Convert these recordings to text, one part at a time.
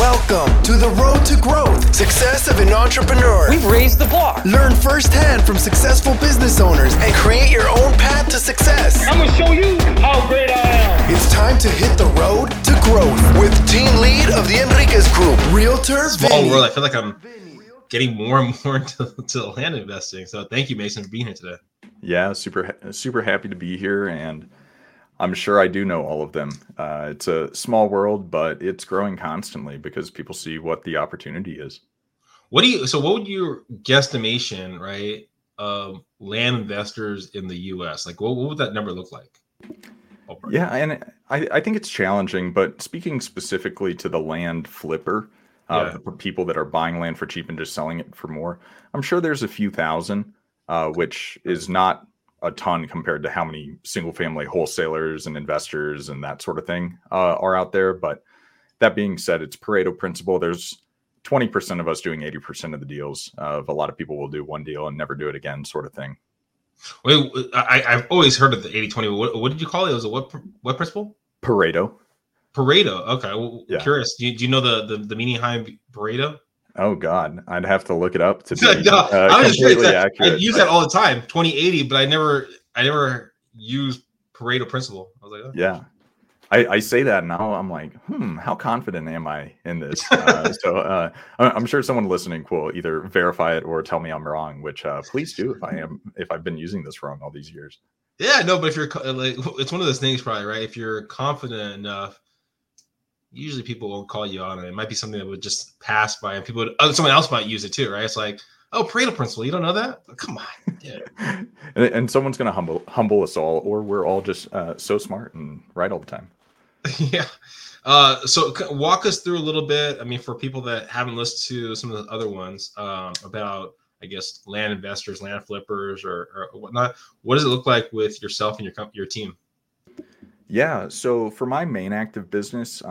Welcome to the road to growth, success of an entrepreneur. We've raised the bar. Learn firsthand from successful business owners and create your own path to success. I'm going to show you how great I am. It's time to hit the road to growth with team lead of the Enriquez Group, Realtor Small Vinny. world. I feel like I'm getting more and more into land investing. So thank you, Mason, for being here today. Yeah, super happy to be here, and I'm sure I do know all of them. It's a small world, but it's growing constantly because people see what the opportunity is. What would your guesstimation, right, of land investors in the U.S.? Like, what would that number look like? Yeah, and I think it's challenging, but speaking specifically to the land flipper, the people that are buying land for cheap and just selling it for more, I'm sure there's a few thousand, which is not a ton compared to how many single family wholesalers and investors and that sort of thing are out there. But that being said, it's Pareto principle. There's 20% of us doing 80% of the deals. Of a lot of people will do one deal and never do it again, sort of thing. Wait, I've always heard of the 80-20. What did you call it? It was a what principle? Pareto. Okay. Well, Yeah. Curious. Do you know the meaning behind Pareto? Oh God, I'd have to look it up to be No, I'm just curious. accurate. I use that all the time, 20-80, but I never use Pareto principle. I was like, oh. Yeah, I say that now. I'm like, how confident am I in this? So I'm sure someone listening will either verify it or tell me I'm wrong. Which please do if I've been using this wrong all these years. Yeah, no, but if you're like, it's one of those things, probably, right? If you're confident enough, usually people won't call you on it. It might be something that would just pass by, and someone else might use it too, right? It's like, oh, Pareto principle, you don't know that? Come on, yeah. and someone's gonna humble us all, or we're all just so smart and right all the time. Yeah. So walk us through a little bit. I mean, for people that haven't listened to some of the other ones about, I guess, land investors, land flippers, or whatnot. What does it look like with yourself and your team? Yeah, so for my main active business,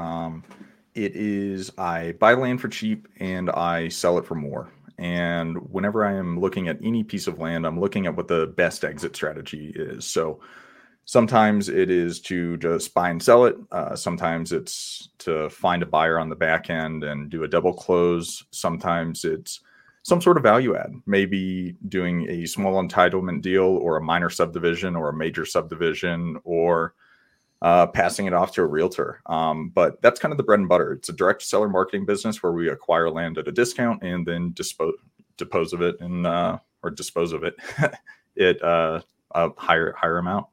it is I buy land for cheap and I sell it for more. And whenever I am looking at any piece of land, I'm looking at what the best exit strategy is. So sometimes it is to just buy and sell it. Sometimes it's to find a buyer on the back end and do a double close. Sometimes it's some sort of value add, maybe doing a small entitlement deal or a minor subdivision or a major subdivision, or passing it off to a realtor. But that's kind of the bread and butter. It's a direct seller marketing business where we acquire land at a discount and then dispose of it at a higher amount.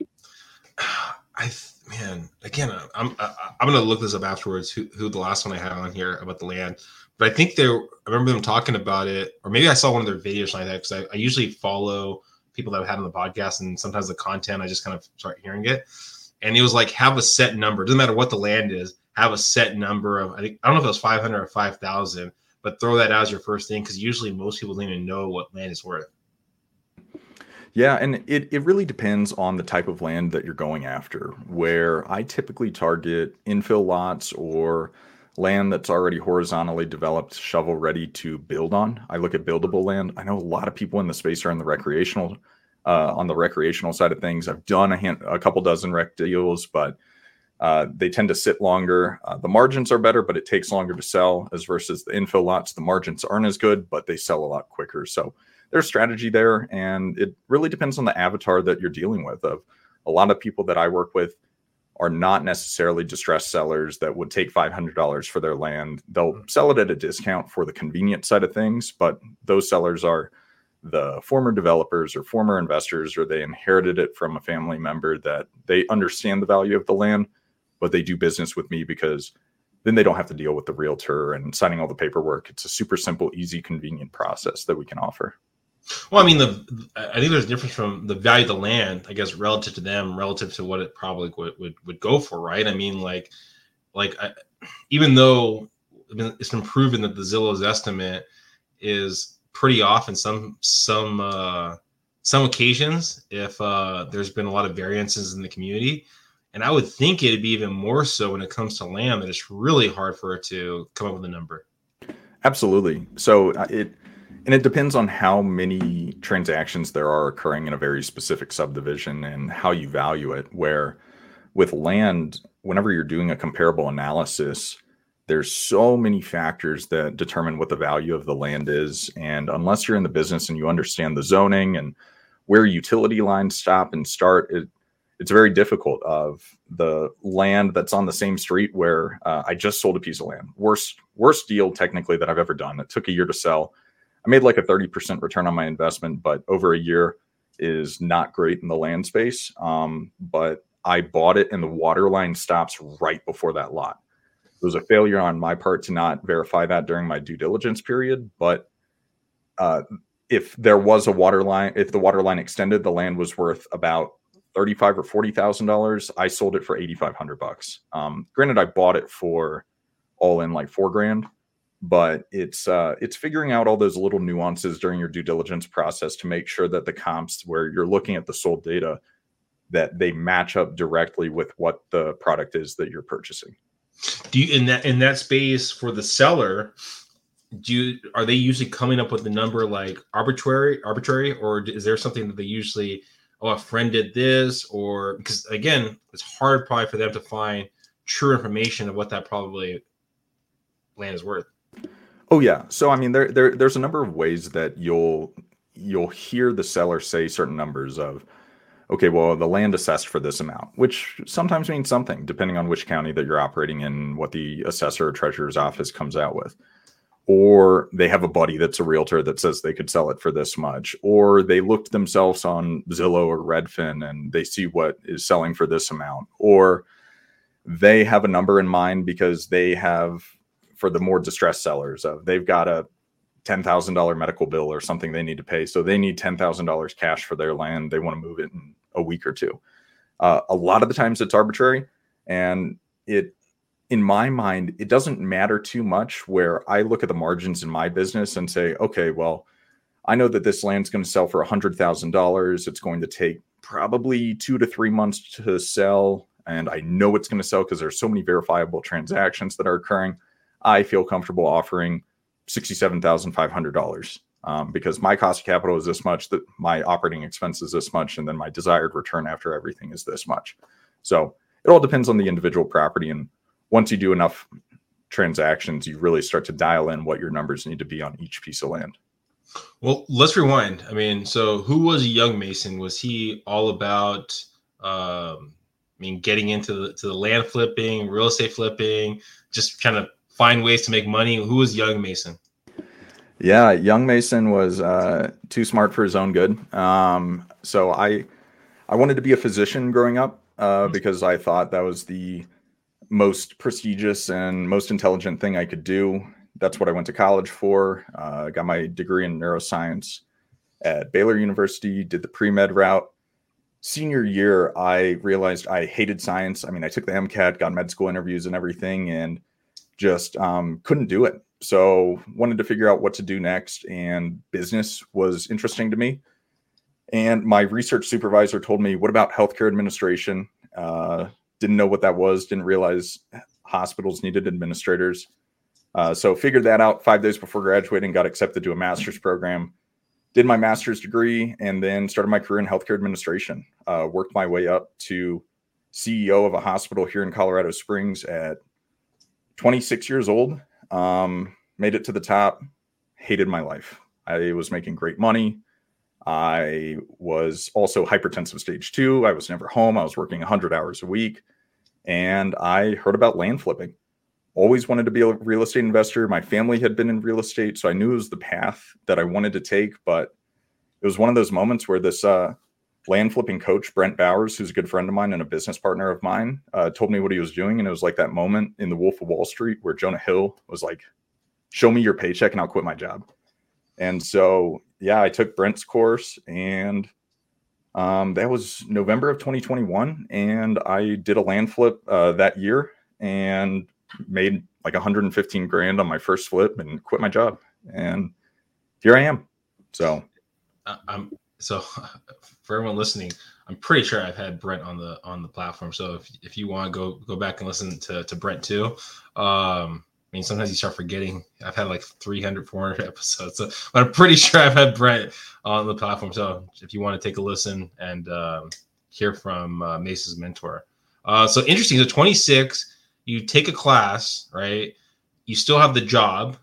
Again, I'm gonna look this up afterwards. Who the last one I had on here about the land, but I think I remember them talking about it, or maybe I saw one of their videos like that, because I usually follow people that I've had on the podcast, and sometimes the content I just kind of start hearing it. And it was like, have a set number. It doesn't matter what the land is. Have a set number of, I don't know if it was 500 or 5,000, but throw that out as your first thing, because usually most people don't even know what land is worth. Yeah, and it really depends on the type of land that you're going after. Where I typically target infill lots or land that's already horizontally developed, shovel ready to build on. I look at buildable land. I know a lot of people in the space are on the recreational side of things. I've done a couple dozen rec deals, but they tend to sit longer. The margins are better, but it takes longer to sell, as versus the infill lots. The margins aren't as good, but they sell a lot quicker. So there's strategy there, and it really depends on the avatar that you're dealing with. Of a lot of people that I work with are not necessarily distressed sellers that would take $500 for their land. They'll sell it at a discount for the convenience side of things, but those sellers are the former developers or former investors, or they inherited it from a family member that they understand the value of the land, but they do business with me because then they don't have to deal with the realtor and signing all the paperwork. It's a super simple, easy, convenient process that we can offer. Well, I mean, I think there's a difference from the value of the land, I guess, relative to them, relative to what it probably would go for, right? I mean, even though it's been proven that the Zillow's estimate is pretty off in some occasions, if there's been a lot of variances in the community, and I would think it'd be even more so when it comes to land, that it's really hard for it to come up with a number. Absolutely. So it depends on how many transactions there are occurring in a very specific subdivision and how you value it. Where with land, whenever you're doing a comparable analysis, there's so many factors that determine what the value of the land is. And unless you're in the business and you understand the zoning and where utility lines stop and start, it's very difficult. Of the land that's on the same street where I just sold a piece of land, worst deal technically that I've ever done. It took a year to sell. I made like a 30% return on my investment, but over a year is not great in the land space. But I bought it and the water line stops right before that lot. It was a failure on my part to not verify that during my due diligence period. But if there was a water line, if the water line extended, the land was worth about $35,000 or $40,000. I sold it for $8,500. Granted, I bought it for all in like $4,000, but it's figuring out all those little nuances during your due diligence process to make sure that the comps where you're looking at the sold data, that they match up directly with what the product is that you're purchasing. Do you in that space for the seller? Are they usually coming up with a number like arbitrary, or is there something that they usually, a friend did this, or because again, it's hard probably for them to find true information of what that probably land is worth. Oh yeah. So I mean, there's a number of ways that you'll hear the seller say certain numbers of, okay, well, the land assessed for this amount, which sometimes means something depending on which county that you're operating in, what the assessor or treasurer's office comes out with. Or they have a buddy that's a realtor that says they could sell it for this much, or they looked themselves on Zillow or Redfin and they see what is selling for this amount, or they have a number in mind because they have, for the more distressed sellers, they've got a $10,000 medical bill or something they need to pay. So they need $10,000 cash for their land. They want to move it in a week or two. A lot of the times it's arbitrary, and in my mind, it doesn't matter too much where I look at the margins in my business and say, okay, well, I know that this land's going to sell for $100,000. It's going to take probably 2 to 3 months to sell. And I know it's going to sell because there's so many verifiable transactions that are occurring. I feel comfortable offering $67,500 because my cost of capital is this much, that my operating expense is this much, and then my desired return after everything is this much. So it all depends on the individual property. And once you do enough transactions, you really start to dial in what your numbers need to be on each piece of land. Well, let's rewind. I mean, so who was Young Mason? Was he all about, getting into the land flipping, real estate flipping, just kind of find ways to make money? Who was Young Mason? Yeah, Young Mason was too smart for his own good. So I wanted to be a physician growing up because I thought that was the most prestigious and most intelligent thing I could do. That's what I went to college for. Got my degree in neuroscience at Baylor University, did the pre-med route. Senior year, I realized I hated science. I mean, I took the MCAT, got med school interviews and everything, and just couldn't do it. So wanted to figure out what to do next, and business was interesting to me. And my research supervisor told me, what about healthcare administration? Didn't know what that was. Didn't realize hospitals needed administrators. So figured that out 5 days before graduating, got accepted to a master's program, did my master's degree, and then started my career in healthcare administration. Worked my way up to CEO of a hospital here in Colorado Springs at 26 years old. Made it to the top, hated my life. I was making great money. I was also hypertensive stage 2. I was never home. I was working 100 hours a week. And I heard about land flipping. Always wanted to be a real estate investor. My family had been in real estate, so I knew it was the path that I wanted to take. But it was one of those moments where this land flipping coach, Brent Bowers, who's a good friend of mine and a business partner of mine, told me what he was doing. And it was like that moment in The Wolf of Wall Street where Jonah Hill was like, show me your paycheck and I'll quit my job. And so, yeah, I took Brent's course, and that was November of 2021. And I did a land flip that year and made like 115 grand on my first flip and quit my job. And here I am. So, so for everyone listening, I'm pretty sure I've had Brent on the platform. So if you want to go back and listen to Brent too, I mean, sometimes you start forgetting. I've had like 300, 400 episodes, but I'm pretty sure I've had Brent on the platform. So if you want to take a listen and hear from Mason's mentor. So interesting. So 26, you take a class, right? you still have the job.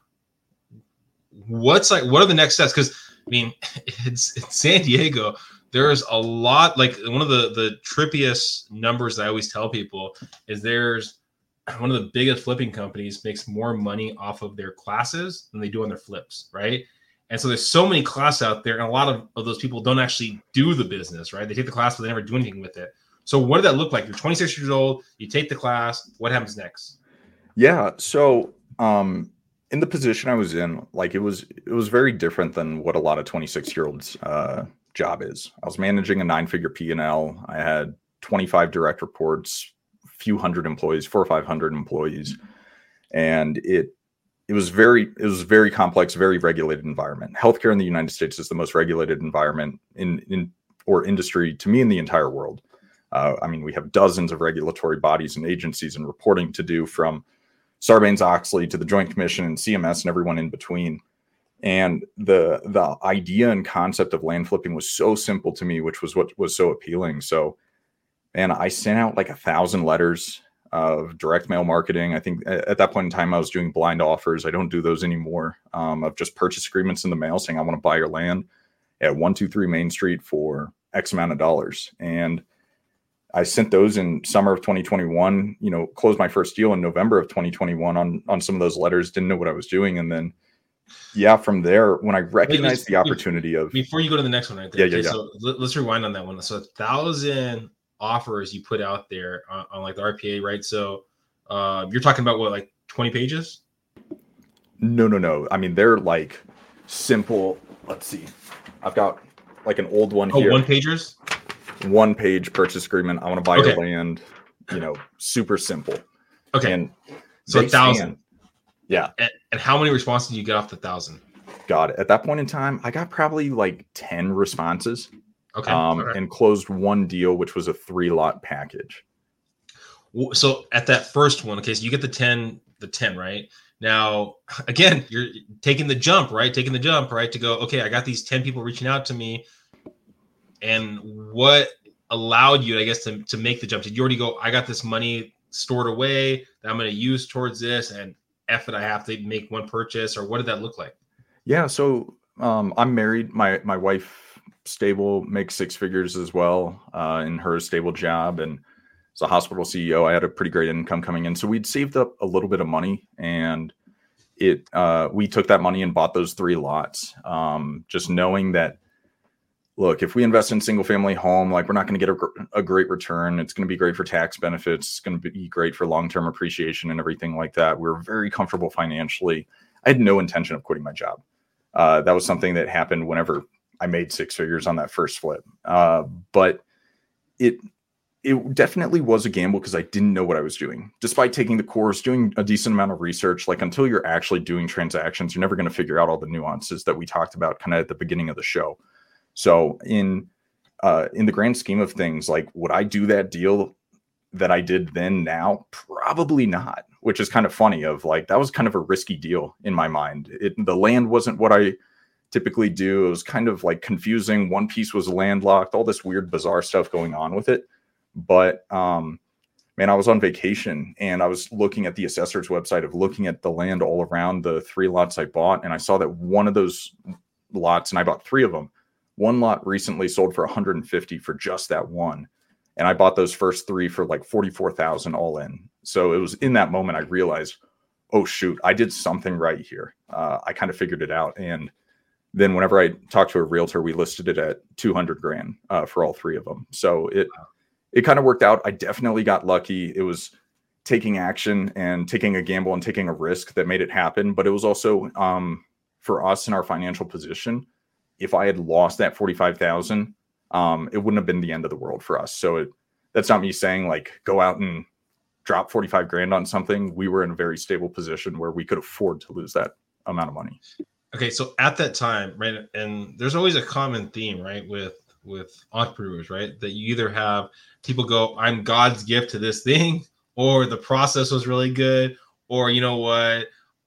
What are the next steps? Because I mean, it's San Diego. There's a lot, like one of the trippiest numbers that I always tell people is there's one of the biggest flipping companies makes more money off of their classes than they do on their flips, right? And so there's so many classes out there, and a lot of those people don't actually do the business, right? They take the class, but they never do anything with it. So what did that look like? You're 26 years old, you take the class, what happens next? Yeah, so in the position I was in, like it was very different than what a lot of 26-year-olds job is. I was managing a 9-figure P&L. I had 25 direct reports, a few hundred employees, 400 or 500 employees, and it was very complex, very regulated environment. Healthcare in the United States is the most regulated environment in industry to me in the entire world. I mean, we have dozens of regulatory bodies and agencies and reporting to do, from Sarbanes-Oxley to the Joint Commission and CMS and everyone in between. And the idea and concept of land flipping was so simple to me, which was what was so appealing. So, and I sent out like 1,000 letters of direct mail marketing. I think at that point in time, I was doing blind offers. I don't do those anymore. Of just purchase agreements in the mail saying, I want to buy your land at 123 Main Street for X amount of dollars. And I sent those in summer of 2021, closed my first deal in November of 2021 on some of those letters, didn't know what I was doing. And then, from there, when I recognized the opportunity of... Before you go to the next one right there. Yeah. So let's rewind on that one. So 1,000 offers you put out there on like the RPA, right? So you're talking about what, like 20 pages? No. I mean, they're like simple. Let's see. I've got like an old one here. 1-pagers? 1-page purchase agreement. I want to buy your land, super simple. Okay. And so 1,000. Yeah. And how many responses did you get off the 1,000? God, at that point in time, I got probably like 10 responses. Okay. And closed one deal, which was a 3-lot package. So at that first one, okay, so you get the 10, right? Now, again, you're taking the jump, right? To go, okay, I got these 10 people reaching out to me. And what allowed you, I guess, to make the jump? Did you already go, I got this money stored away that I'm going to use towards this, and F it, I have to make one purchase? Or what did that look like? Yeah, so I'm married. My wife, stable, makes 6 figures as well in her stable job, and as a hospital CEO, I had a pretty great income coming in. So we'd saved up a little bit of money, and we took that money and bought those 3 lots, just knowing that, look, if we invest in single family home, like we're not going to get a great return. It's going to be great for tax benefits. It's going to be great for long-term appreciation and everything like that. We're very comfortable financially. I had no intention of quitting my job. That was something that happened whenever I made 6 figures on that first flip. But it definitely was a gamble because I didn't know what I was doing. Despite taking the course, doing a decent amount of research, like until you're actually doing transactions, you're never going to figure out all the nuances that we talked about kind of at the beginning of the show. So in the grand scheme of things, like, would I do that deal that I did then now? Probably not, which is kind of funny. Of like, that was kind of a risky deal in my mind. The land wasn't what I typically do. It was kind of like confusing. One piece was landlocked, all this weird, bizarre stuff going on with it. But man, I was on vacation and I was looking at the assessor's website of looking at the land all around the 3 lots I bought. And I saw that one of those lots, and I bought 3 of them. One lot recently sold for $150 for just that one. And I bought those first 3 for like $44,000 all in. So it was in that moment I realized, oh shoot, I did something right here. I kind of figured it out. And then whenever I talked to a realtor, we listed it at $200,000 for all 3 of them. So it kind of worked out. I definitely got lucky. It was taking action and taking a gamble and taking a risk that made it happen. But it was also for us in our financial position, if I had lost that $45,000, it wouldn't have been the end of the world for us. So that's not me saying like go out and drop $45,000 on something. We were in a very stable position where we could afford to lose that amount of money. Okay, so at that time, right, and there's always a common theme, right, with entrepreneurs, right, that you either have people go, I'm God's gift to this thing, or the process was really good, or you know what,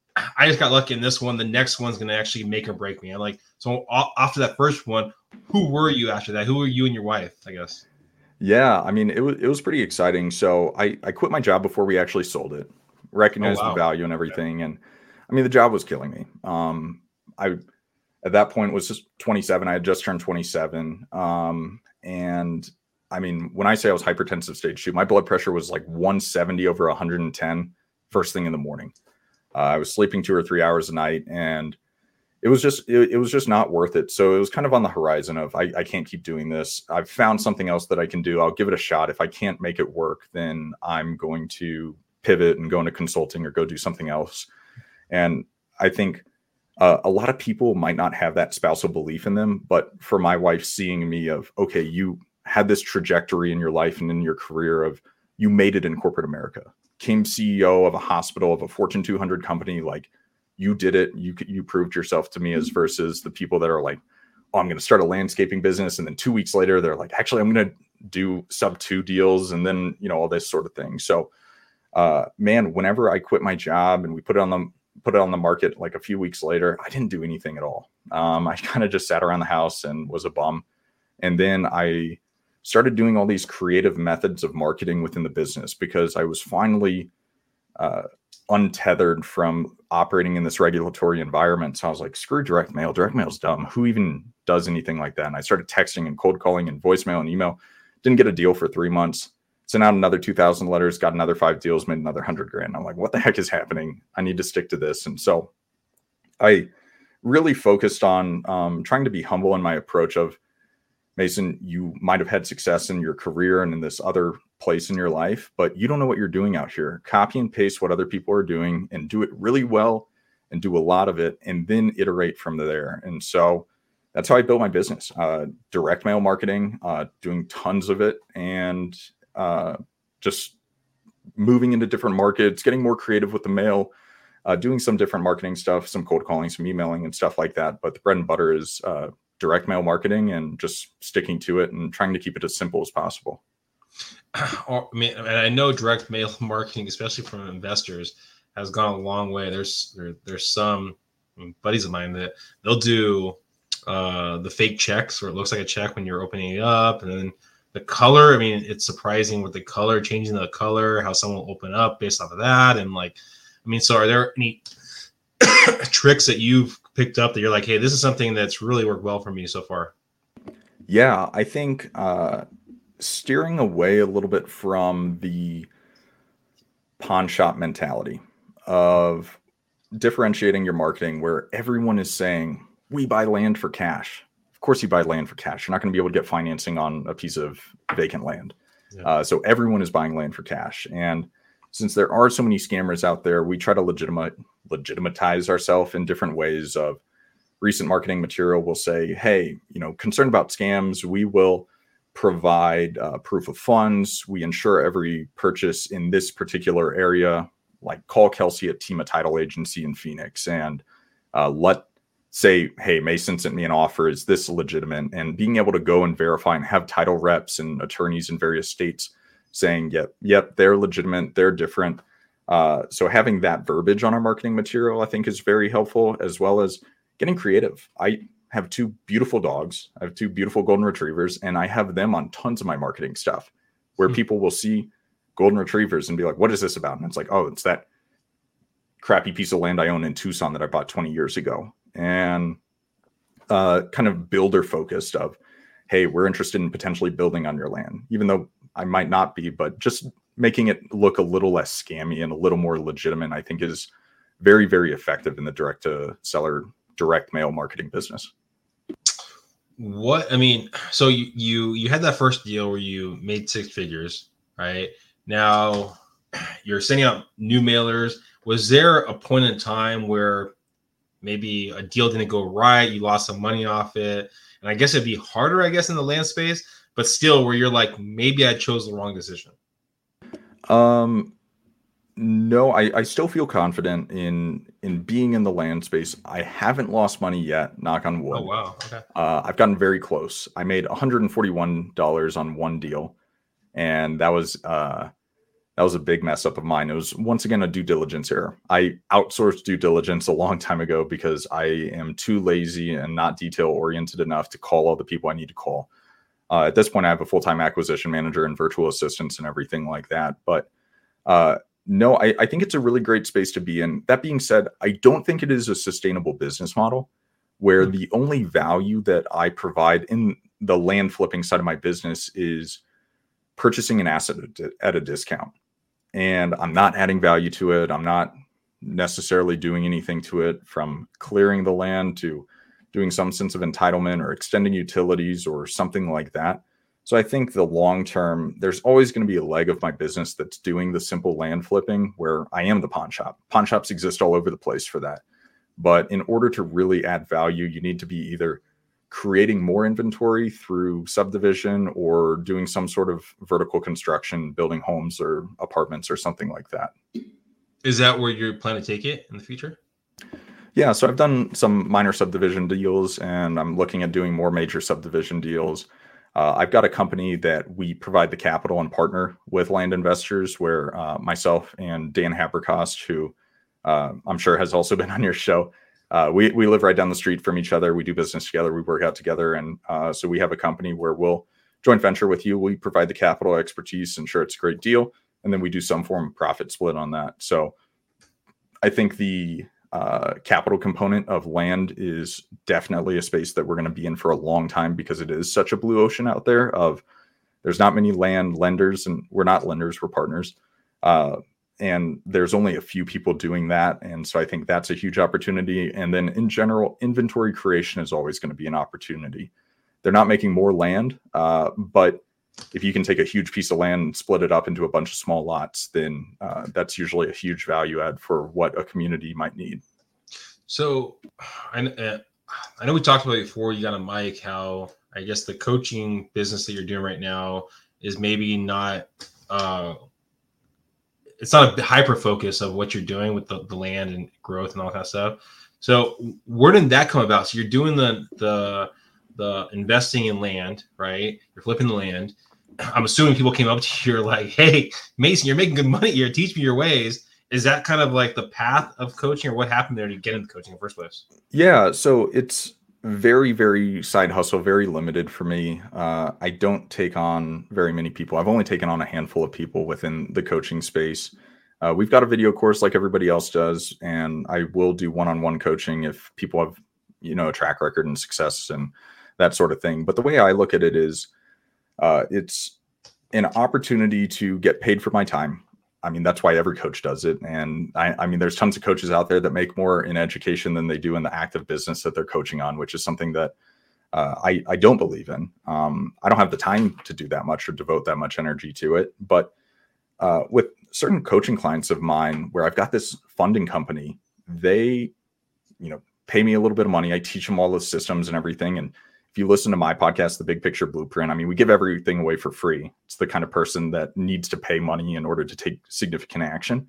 I just got lucky in this one. The next one's going to actually make or break me. I'm like, so after that first one, who were you after that? Who were you and your wife, I guess? Yeah, I mean, it was pretty exciting. So I quit my job before we actually sold it. recognized Oh, wow. the value and everything. And I mean, the job was killing me. I at that point was just 27. I had just turned 27. And I mean, when I say I was hypertensive stage 2, my blood pressure was like 170 over 110 first thing in the morning. I was sleeping 2 or 3 hours a night, and it was just not worth it. So it was kind of on the horizon of I can't keep doing this. I've found something else that I can do. I'll give it a shot. If I can't make it work, then I'm going to pivot and go into consulting or go do something else. And I think a lot of people might not have that spousal belief in them, but for my wife seeing me of, okay, you had this trajectory in your life and in your career of you made it in corporate America, became CEO of a hospital, of a Fortune 200 company, like you did it. You proved yourself to me, as versus the people that are like, oh, I'm going to start a landscaping business. And then 2 weeks later, they're like, actually, I'm going to do sub 2 deals. And then, all this sort of thing. So, man, whenever I quit my job and we put it on the market, like a few weeks later, I didn't do anything at all. I kind of just sat around the house and was a bum. And then I started doing all these creative methods of marketing within the business because I was finally untethered from operating in this regulatory environment. So I was like, screw direct mail. Direct mail's dumb. Who even does anything like that? And I started texting and cold calling and voicemail and email. Didn't get a deal for 3 months. Sent out another 2,000 letters, got another 5 deals, made another $100,000. I'm like, what the heck is happening? I need to stick to this. And so I really focused on trying to be humble in my approach of, Mason, you might have had success in your career and in this other place in your life, but you don't know what you're doing out here. Copy and paste what other people are doing and do it really well and do a lot of it and then iterate from there. And so that's how I built my business. Direct mail marketing, doing tons of it, and just moving into different markets, getting more creative with the mail, doing some different marketing stuff, some cold calling, some emailing and stuff like that. But the bread and butter is direct mail marketing and just sticking to it and trying to keep it as simple as possible. I mean, and I know direct mail marketing, especially from investors, has gone a long way. There's some buddies of mine that they'll do the fake checks where it looks like a check when you're opening it up, and then the color. I mean, it's surprising with the color, changing the color, how someone will open up based off of that. And so are there any tricks that you've picked up that you're like, hey, this is something that's really worked well for me so far? Yeah, I think steering away a little bit from the pawn shop mentality of differentiating your marketing where everyone is saying, we buy land for cash. Of course you buy land for cash. You're not going to be able to get financing on a piece of vacant land. Yeah. So everyone is buying land for cash. And since there are so many scammers out there, we try to legitimatize ourselves in different ways. Of recent marketing material will say, hey, concerned about scams, we will provide proof of funds. We ensure every purchase in this particular area, like call Kelsey at Tima Title Agency in Phoenix and say, hey, Mason sent me an offer. Is this legitimate? And being able to go and verify and have title reps and attorneys in various states saying, yep, they're legitimate, they're different. So having that verbiage on our marketing material, I think, is very helpful, as well as getting creative. I have 2 beautiful dogs. I have 2 beautiful golden retrievers, and I have them on tons of my marketing stuff where people will see golden retrievers and be like, what is this about? And it's like, oh, it's that crappy piece of land I own in Tucson that I bought 20 years ago. And kind of builder focused of, hey, we're interested in potentially building on your land, even though I might not be, but just making it look a little less scammy and a little more legitimate, I think, is very, very effective in the direct to seller, direct mail marketing business. So you had that first deal where you made 6 figures, right? Now you're sending out new mailers. Was there a point in time where maybe a deal didn't go right, you lost some money off it? And I guess it'd be harder, in the land space, but still where you're like, maybe I chose the wrong decision. No, I still feel confident in being in the land space. I haven't lost money yet, knock on wood. Oh, wow. Okay. I've gotten very close. I made $141 on one deal, and that was a big mess up of mine. It was, once again, a due diligence error. I outsourced due diligence a long time ago because I am too lazy and not detail oriented enough to call all the people I need to call. At this point, I have a full-time acquisition manager and virtual assistants and everything like that. But No, I think it's a really great space to be in. That being said, I don't think it is a sustainable business model where the only value that I provide in the land flipping side of my business is purchasing an asset at a discount. And I'm not adding value to it. I'm not necessarily doing anything to it, from clearing the land to doing some sense of entitlement or extending utilities or something like that. So I think the long term, there's always going to be a leg of my business that's doing the simple land flipping where I am the pawn shop. Pawn shops exist all over the place for that. But in order to really add value, you need to be either creating more inventory through subdivision or doing some sort of vertical construction, building homes or apartments or something like that. Is that where you plan to take it in the future? Yeah, so I've done some minor subdivision deals, and I'm looking at doing more major subdivision deals. I've got a company that we provide the capital and partner with land investors, where myself and Dan Haberkost, who I'm sure has also been on your show, we live right down the street from each other. We do business together. We work out together. And so we have a company where we'll joint venture with you. We provide the capital expertise, ensure it's a great deal. And then we do some form of profit split on that. So I think the capital component of land is definitely a space that we're going to be in for a long time, because it is such a blue ocean out there of there's not many land lenders, and we're not lenders, we're partners. And there's only a few people doing that. And so I think that's a huge opportunity. And then in general, inventory creation is always going to be an opportunity. They're not making more land, but if you can take a huge piece of land and split it up into a bunch of small lots, then that's usually a huge value add for what a community might need. So I know we talked about it before you got on mic, how I guess the coaching business that you're doing right now is maybe not, it's not a hyper focus of what you're doing with the land and growth and all that kind of stuff. So where did that come about? So you're doing the investing in land, right? You're flipping the land. I'm assuming people came up to you like, hey, Mason, you're making good money here. Teach me your ways. Is that kind of like the path of coaching, or what happened there to get into coaching in the first place? Yeah. So it's very, very side hustle, very limited for me. I don't take on very many people. I've only taken on a handful of people within the coaching space. We've got a video course like everybody else does, and I will do one-on-one coaching if people have, a track record and success and that sort of thing. But the way I look at it is it's an opportunity to get paid for my time. I mean, that's why every coach does it. And I mean, there's tons of coaches out there that make more in education than they do in the active business that they're coaching on, which is something that I don't believe in. I don't have the time to do that much or devote that much energy to it. But with certain coaching clients of mine, where I've got this funding company, they, pay me a little bit of money. I teach them all the systems and everything. And if you listen to my podcast, The Big Picture Blueprint, I mean, we give everything away for free. It's the kind of person that needs to pay money in order to take significant action.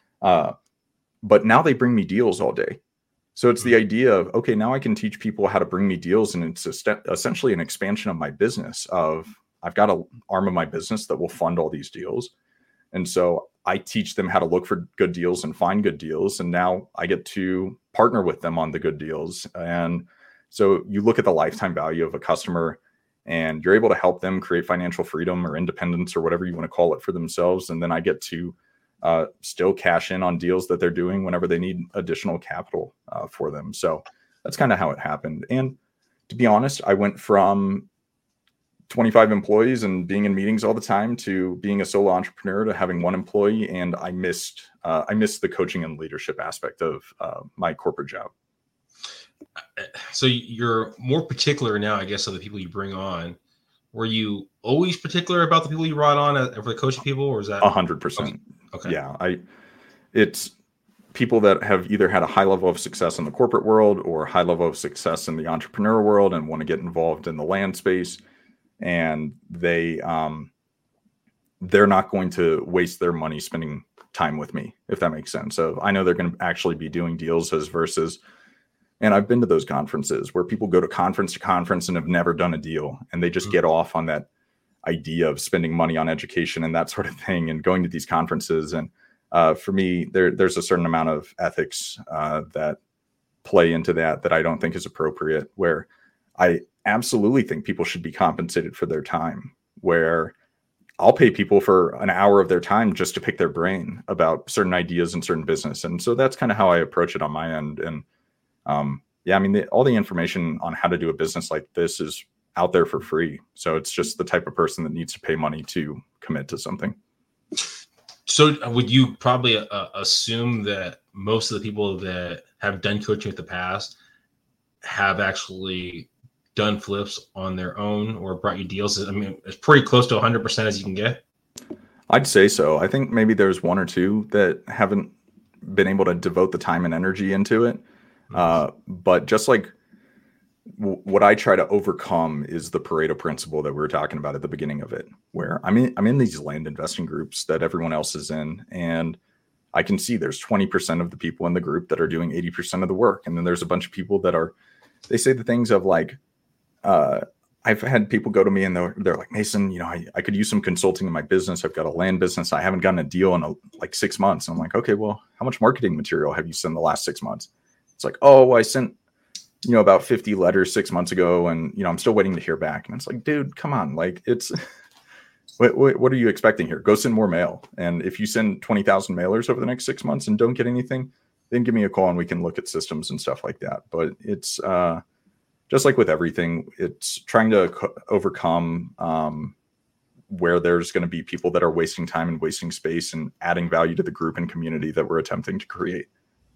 But now they bring me deals all day. So it's the idea of, okay, now I can teach people how to bring me deals. And it's essentially an expansion of my business of, I've got an arm of my business that will fund all these deals. And so I teach them how to look for good deals and find good deals. And now I get to partner with them on the good deals. And so you look at the lifetime value of a customer, and you're able to help them create financial freedom or independence or whatever you want to call it for themselves. And then I get to still cash in on deals that they're doing whenever they need additional capital for them. So that's kind of how it happened. And to be honest, I went from 25 employees and being in meetings all the time to being a solo entrepreneur to having one employee. And I missed the coaching and leadership aspect of my corporate job. So you're more particular now, I guess, of the people you bring on. Were you always particular about the people you brought on for the coaching people, or is that 100%? Okay. Yeah, it's people that have either had a high level of success in the corporate world or high level of success in the entrepreneur world and want to get involved in the land space. And they're not going to waste their money spending time with me, if that makes sense. So I know they're going to actually be doing deals versus, and I've been to those conferences where people go to conference and have never done a deal, and they just get off on that idea of spending money on education and that sort of thing and going to these conferences. And for me, there's a certain amount of ethics that play into that I don't think is appropriate, where I absolutely think people should be compensated for their time, where I'll pay people for an hour of their time just to pick their brain about certain ideas and certain business. And so that's kind of how I approach it on my end. And yeah, I mean, all the information on how to do a business like this is out there for free. So it's just the type of person that needs to pay money to commit to something. So would you probably assume that most of the people that have done coaching in the past have actually done flips on their own or brought you deals? I mean, it's pretty close to 100% as you can get. I'd say so. I think maybe there's one or two that haven't been able to devote the time and energy into it. But just like what I try to overcome is the Pareto principle that we were talking about at the beginning of it, where I'm in these land investing groups that everyone else is in, and I can see there's 20% of the people in the group that are doing 80% of the work. And then there's a bunch of people that they say the things of like, I've had people go to me and they're like, Mason, you know, I could use some consulting in my business. I've got a land business. I haven't gotten a deal in like 6 months. And I'm like, okay, well, how much marketing material have you sent the last 6 months? It's like, oh, I sent, you know, about 50 letters 6 months ago. And, you know, I'm still waiting to hear back. And it's like, dude, come on. Like it's, what are you expecting here? Go send more mail. And if you send 20,000 mailers over the next 6 months and don't get anything, then give me a call and we can look at systems and stuff like that. But it's, just like with everything, it's trying to overcome where there's going to be people that are wasting time and wasting space and adding value to the group and community that we're attempting to create.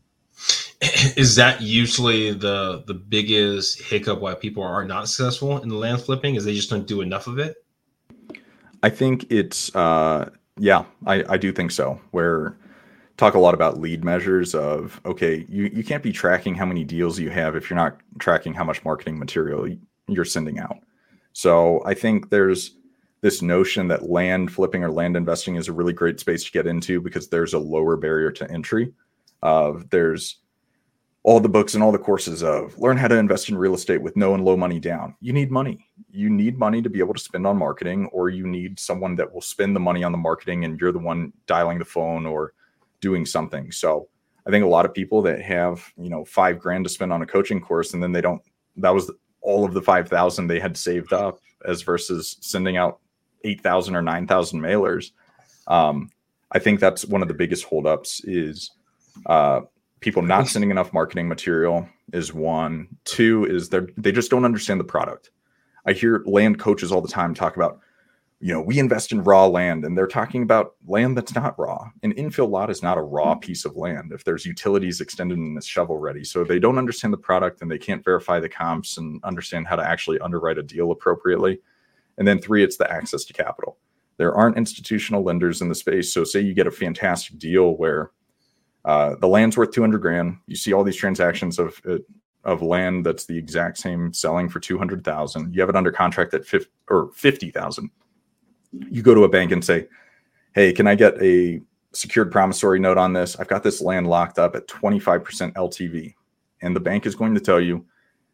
Is that usually the biggest hiccup why people are not successful in the land flipping? Is they just don't do enough of it? I think it's, yeah, I do think so. Where talk a lot about lead measures of, okay, you can't be tracking how many deals you have if you're not tracking how much marketing material you're sending out. So I think there's this notion that land flipping or land investing is a really great space to get into because there's a lower barrier to entry. There's all the books and all the courses of learn how to invest in real estate with no and low money down. You need money. You need money to be able to spend on marketing, or you need someone that will spend the money on the marketing and you're the one dialing the phone or doing something. So I think a lot of people that have, you know, $5,000 to spend on a coaching course, and then that was all of the 5,000 they had saved up, as versus sending out 8,000 or 9,000 mailers. I think that's one of the biggest holdups is people not sending enough marketing material is one. Two is they just don't understand the product. I hear land coaches all the time talk about, you know, we invest in raw land, and they're talking about land that's not raw. An infill lot is not a raw piece of land if there's utilities extended and it's shovel ready. So they don't understand the product and they can't verify the comps and understand how to actually underwrite a deal appropriately. And then three, it's the access to capital. There aren't institutional lenders in the space. So say you get a fantastic deal where the land's worth $200,000. You see all these transactions of land that's the exact same selling for $200,000. You have it under contract at $50,000. You go to a bank and say, hey, can I get a secured promissory note on this? I've got this land locked up at 25% LTV. And the bank is going to tell you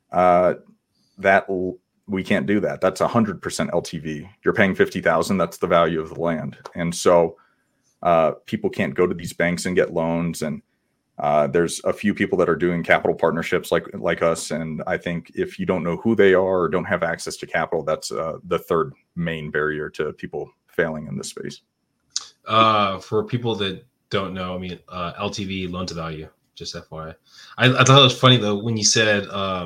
that we can't do that. That's 100% LTV. You're paying $50,000. That's the value of the land. And so people can't go to these banks and get loans. And there's a few people that are doing capital partnerships like us. And I think if you don't know who they are or don't have access to capital, that's the third main barrier to people failing in this space. For people that don't know, I mean, LTV, loan to value, just FYI. I thought it was funny though, when you said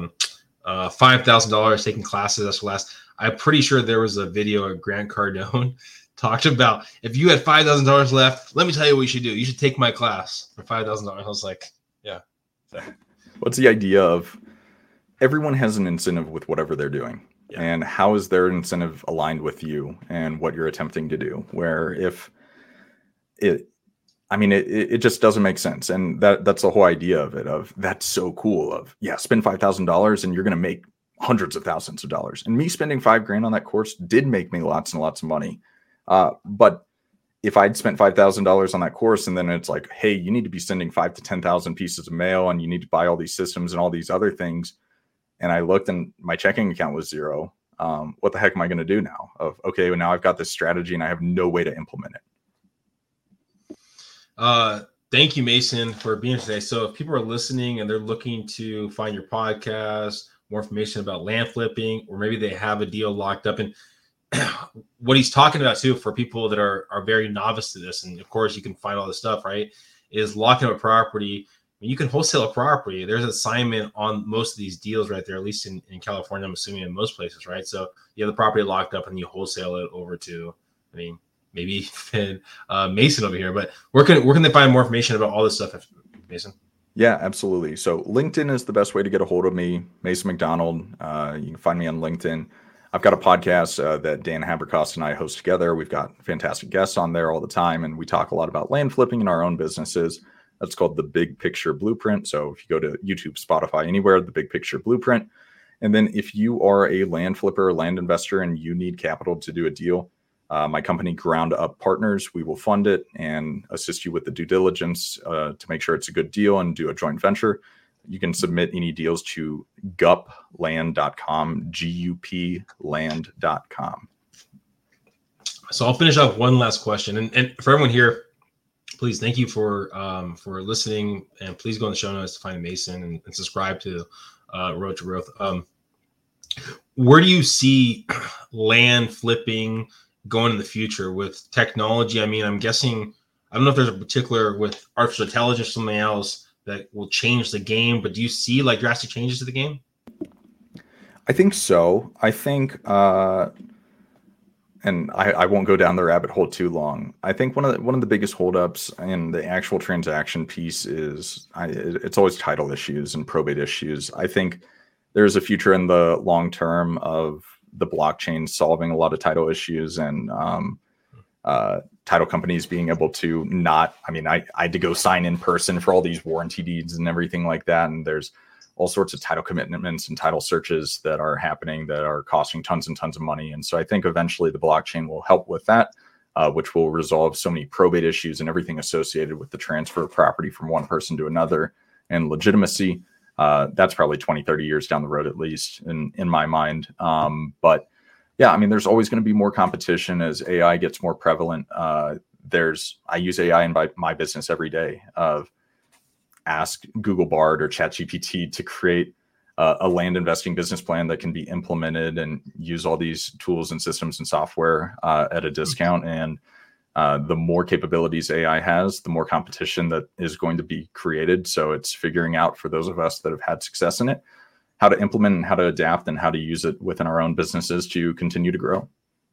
$5,000 taking classes, that's the last. I'm pretty sure there was a video of Grant Cardone talked about, if you had $5,000 left, let me tell you what you should do. You should take my class for $5,000. I was like, yeah. What's the idea of everyone has an incentive with whatever they're doing? Yeah. And how is their incentive aligned with you and what you're attempting to do? Where if it just doesn't make sense. And that's the whole idea of it, of that's so cool of, yeah, spend $5,000 and you're going to make hundreds of thousands of dollars. And me spending $5,000 on that course did make me lots and lots of money. But if I'd spent $5,000 on that course and then it's like, hey, you need to be sending 5,000 to 10,000 pieces of mail and you need to buy all these systems and all these other things. And I looked and my checking account was zero. What the heck am I going to do now? Okay, well, now I've got this strategy and I have no way to implement it. Thank you, Mason, for being here today. So if people are listening and they're looking to find your podcast, more information about land flipping, or maybe they have a deal locked up, and what he's talking about too, for people that are very novice to this, and of course you can find all this stuff, right, is locking up a property. You can wholesale a property. There's an assignment on most of these deals right there, at least in California, I'm assuming in most places, right? So you have the property locked up and you wholesale it over to, I mean, maybe Mason over here, but where can they find more information about all this stuff, Mason? Yeah, absolutely. So LinkedIn is the best way to get a hold of me, Mason McDonald. You can find me on LinkedIn. I've got a podcast that Dan Haberkost and I host together. We've got fantastic guests on there all the time, and we talk a lot about land flipping in our own businesses. That's called The Big Picture Blueprint. So if you go to YouTube, Spotify, anywhere, The Big Picture Blueprint. And then if you are a land flipper or land investor and you need capital to do a deal, my company, Ground Up Partners, we will fund it and assist you with the due diligence to make sure it's a good deal and do a joint venture. You can submit any deals to gupland.com, GUPland.com. So I'll finish off one last question. And for everyone here, please, thank you for listening, and please go in the show notes to find Mason and subscribe to Road to Growth. Where do you see land flipping going in the future with technology? I mean, I'm guessing, I don't know if there's a particular with artificial intelligence or something else that will change the game, but do you see like drastic changes to the game? I think so. I think, and I won't go down the rabbit hole too long. I think one of the biggest holdups in the actual transaction piece is it's always title issues and probate issues. I think there's a future in the long term of the blockchain solving a lot of title issues and title companies being able to not. I mean, I had to go sign in person for all these warranty deeds and everything like that, and there's all sorts of title commitments and title searches that are happening that are costing tons and tons of money. And so I think eventually the blockchain will help with that, which will resolve so many probate issues and everything associated with the transfer of property from one person to another and legitimacy. That's probably 20, 30 years down the road, at least in my mind. But yeah, I mean, there's always going to be more competition as AI gets more prevalent. I use AI in my business every day. Ask Google Bard or ChatGPT to create a land investing business plan that can be implemented and use all these tools and systems and software at a discount. And the more capabilities AI has, the more competition that is going to be created. So it's figuring out, for those of us that have had success in it, how to implement and how to adapt and how to use it within our own businesses to continue to grow.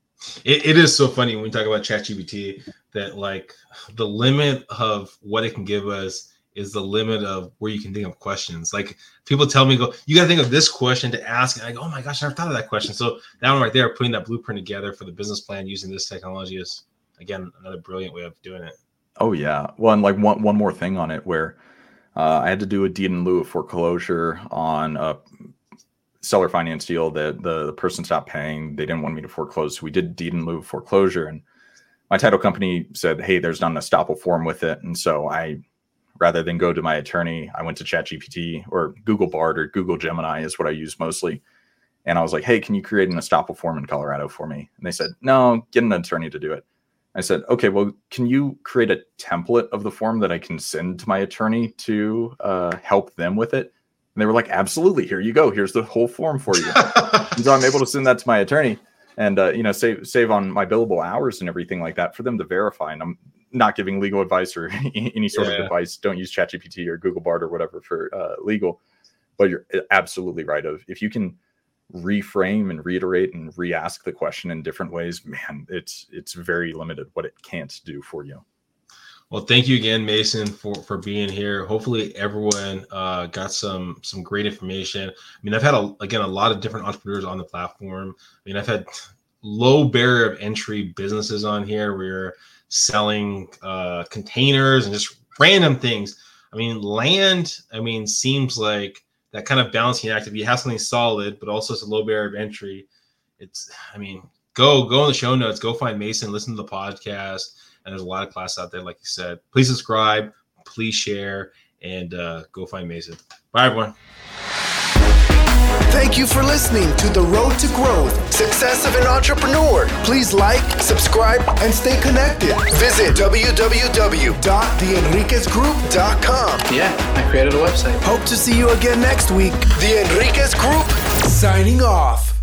It is so funny when we talk about ChatGPT that like the limit of what it can give us is the limit of where you can think of questions. Like people tell me, you got to think of this question to ask. And I go, oh my gosh, I never thought of that question. So that one right there, putting that blueprint together for the business plan using this technology is, again, another brilliant way of doing it. Oh yeah. Well, and like one more thing on it where I had to do a deed in lieu of foreclosure on a seller finance deal that the person stopped paying. They didn't want me to foreclose. So we did deed in lieu of foreclosure. And my title company said, hey, there's not an estoppel form with it. And so rather than go to my attorney, I went to ChatGPT or Google Bard or Google Gemini is what I use mostly. And I was like, hey, can you create an estoppel form in Colorado for me? And they said, no, get an attorney to do it. I said, okay, well, can you create a template of the form that I can send to my attorney to help them with it? And they were like, absolutely. Here you go. Here's the whole form for you. And so I'm able to send that to my attorney and, save on my billable hours and everything like that for them to verify. And I'm not giving legal advice or any sort of advice. Don't use ChatGPT or Google Bard or whatever for legal. But you're absolutely right. If you can reframe and reiterate and re-ask the question in different ways, man, it's very limited what it can't do for you. Well, thank you again, Mason, for being here. Hopefully everyone got some great information. I mean, I've had a lot of different entrepreneurs on the platform. I mean, I've had low barrier of entry businesses on here. We're selling containers and just random things. I mean, land, seems like that kind of balancing act. If you have something solid, but also it's a low barrier of entry, go in the show notes, go find Mason, listen to the podcast. And there's a lot of classes out there, like you said. Please subscribe, please share, and go find Mason. Bye, everyone. Thank you for listening to The Road to Growth, Success of an Entrepreneur. Please like, subscribe, and stay connected. Visit www.theenriquezgroup.com. Yeah, I created a website. Hope to see you again next week. The Enriquez Group, signing off.